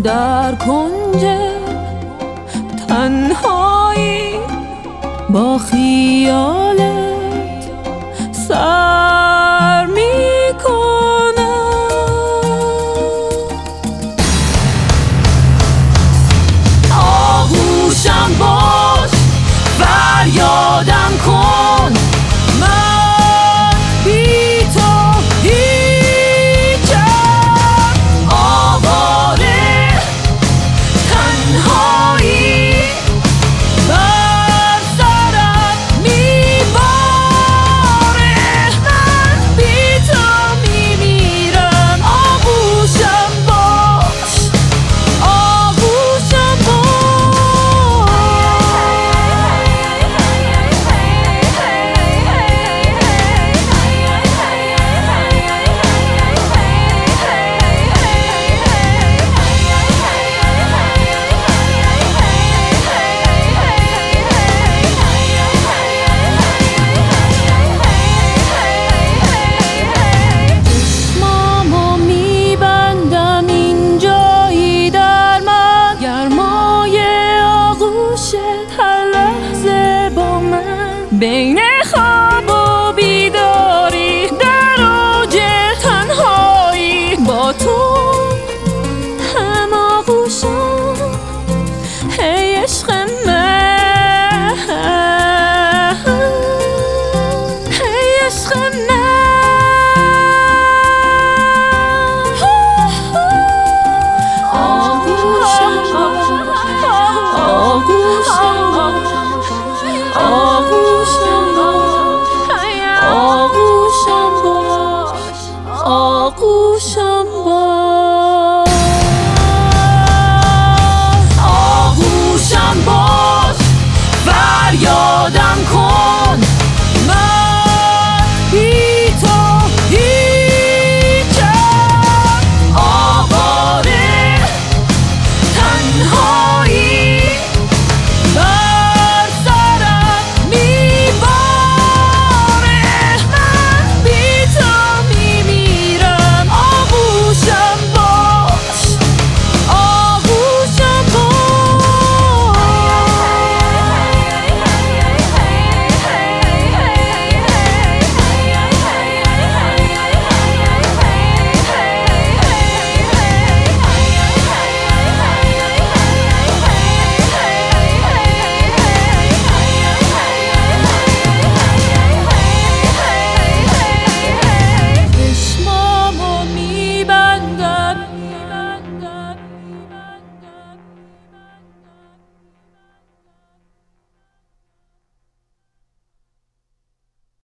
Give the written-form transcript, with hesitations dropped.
در کنج تنهایی با خیالت سر میکنم. آغوشم باش، فریادم کن، من بی تو هیچم. آواره تنهایی بر سرم میباره، من بی تو میمیرم. آغوشم باش، آغوشم چشمامو میبندم اینجایی در من، گرمای آغوشت هر لحظه با من بین